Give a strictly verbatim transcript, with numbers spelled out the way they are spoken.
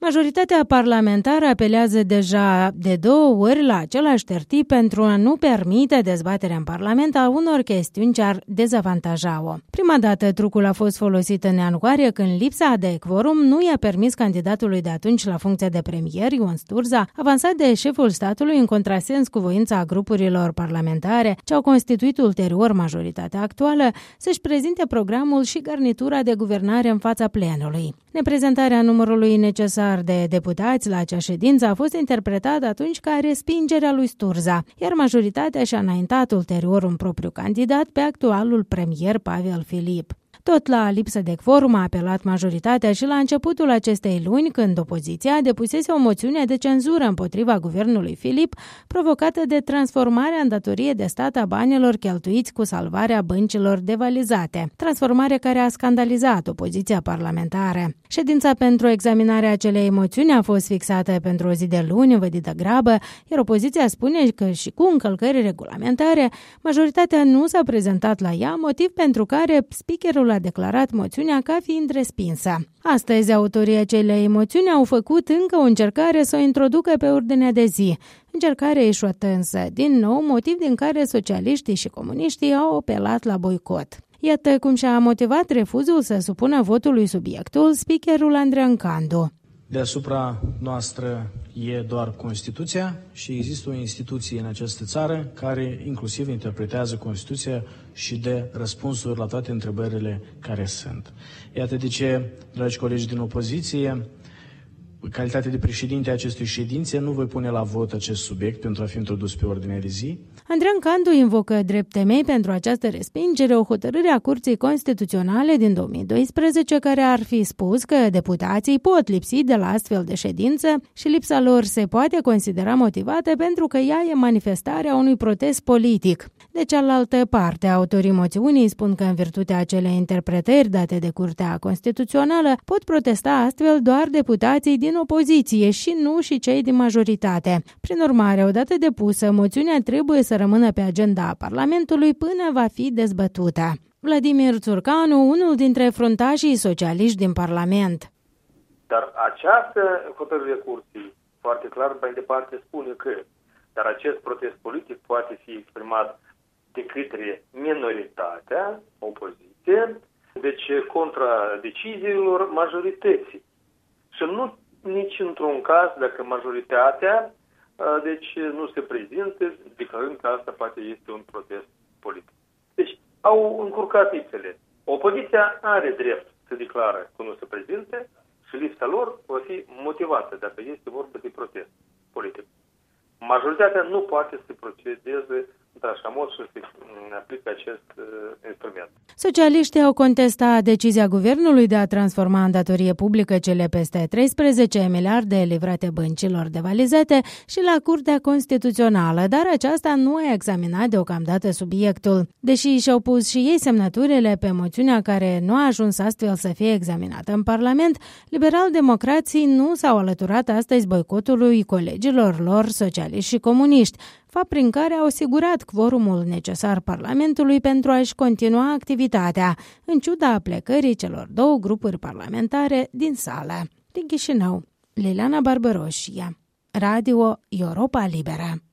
Majoritatea parlamentară apelează deja de două ori la același tertip pentru a nu permite dezbaterea în Parlament a unor chestiuni ce ar dezavantaja-o. Prima dată trucul a fost folosit în ianuarie, când lipsa de quorum nu i-a permis candidatului de atunci la funcția de premier, Ion Sturza, avansat de șeful statului în contrasens cu voința grupurilor parlamentare ce au constituit ulterior majoritatea actuală, să-și prezinte programul și garnitura de guvernare în fața plenului. Neprezentarea numărului necesar de deputați la acea ședință a fost interpretată atunci ca respingerea lui Sturza, iar majoritatea și-a înaintat ulterior un propriu candidat pe actualul premier Pavel Filip. Tot la lipsă de quorum a apelat majoritatea și la începutul acestei luni, când opoziția depusese o moțiune de cenzură împotriva guvernului Filip, provocată de transformarea în datorie de stat a banilor cheltuiți cu salvarea băncilor devalizate, transformare care a scandalizat opoziția parlamentară. Ședința pentru examinarea acelei moțiuni a fost fixată pentru o zi de luni, învădită grabă, iar opoziția spune că și cu încălcări regulamentare, majoritatea nu s-a prezentat la ea, motiv pentru care speakerul a declarat moțiunea ca fiind respinsă. Astăzi, autorii acelei moțiuni au făcut încă o încercare să o introducă pe ordinea de zi, încercare eșuată însă, din nou motiv din care socialiștii și comuniștii au apelat la boicot. Iată cum și-a motivat refuzul să supună votului subiectul speakerul Andrean Candu. Deasupra noastră e doar Constituția și există o instituție în această țară care inclusiv interpretează Constituția și dă răspunsuri la toate întrebările care sunt. Iată de ce, dragi colegi din opoziție, în calitate de președinte a acestui ședințe, nu voi pune la vot acest subiect pentru a fi introdus pe ordinea de zi. Andrean Candu invocă drept temei pentru această respingere o hotărâre a Curții Constituționale din două mii doisprezece care ar fi spus că deputații pot lipsi de la astfel de ședință și lipsa lor se poate considera motivată pentru că ea e manifestarea unui protest politic. De cealaltă parte, autorii moțiunii spun că în virtutea acelei interpretări date de Curtea Constituțională pot protesta astfel doar deputații din opoziție și nu și cei din majoritate. Prin urmare, odată depusă, moțiunea trebuie să rămână pe agenda Parlamentului până va fi dezbătută. Vladimir Țurcanu, unul dintre fruntașii socialiști din Parlament. Dar această hotărâre curții foarte clar mai departe spune că dar acest protest politic poate fi exprimat de către minoritatea, opoziție, deci contra deciziilor majorității. Și nu nici într-un caz dacă majoritatea deci nu se prezintă, declarând că asta poate este un protest politic. Deci au încurcat lipsele. Opoziția are drept să declară că nu se prezintă și lipsa lor va fi motivată dacă este vorba de protest politic. Majoritatea nu poate să procedeze într-așa mod și să aplică acest uh, instrument. Socialiștii au contestat decizia guvernului de a transforma în datorie publică cele peste treisprezece miliarde livrate băncilor devalizate și la Curtea Constituțională, dar aceasta nu a examinat deocamdată subiectul. Deși și-au pus și ei semnăturile pe moțiunea care nu a ajuns astfel să fie examinată în Parlament, liberal-democrații nu s-au alăturat astăzi boicotului colegilor lor socialiști și comuniști, fapt prin care au asigurat quorumul necesar Parlamentului pentru a-și continua activitatea, în ciuda plecării celor două grupuri parlamentare din sală. Din Chișinău, Liliana Barbaroșia, Radio Europa Liberă.